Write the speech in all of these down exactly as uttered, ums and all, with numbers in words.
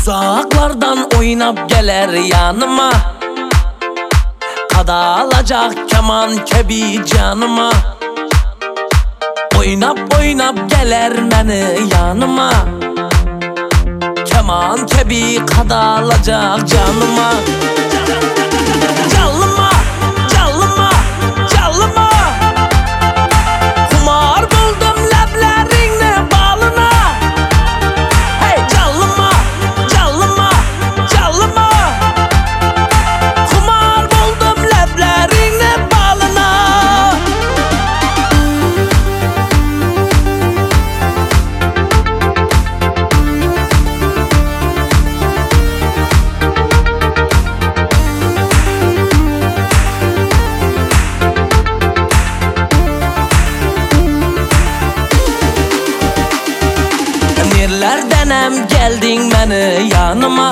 Uzaklardan oynap geler yanıma, kadalacak keman kebi canıma. Oynap oynap geler məni yanıma, keman kebi kadalacak canıma. Canlıma, canlıma, canlıma, kumar buldum ləblərinlə balına. Hey canlıma, canlıma, canlıma, kumar buldum ləblərinlə balına. Nerlerdenem geldin məni yanıma,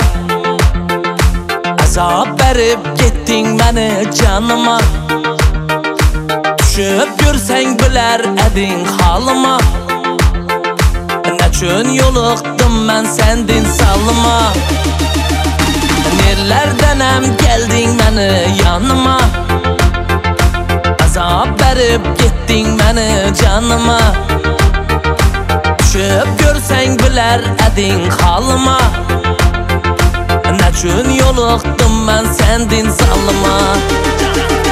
azab verip gittin məni canıma. Düşüp görsen güler edin halıma, neçün yoluqdum mən səndin salıma. Nerlerdenem geldin məni yanıma, azab verip gittin məni canıma. Düşüp görsen güler edin halıma, neçün yoluqdum mən səndin salıma.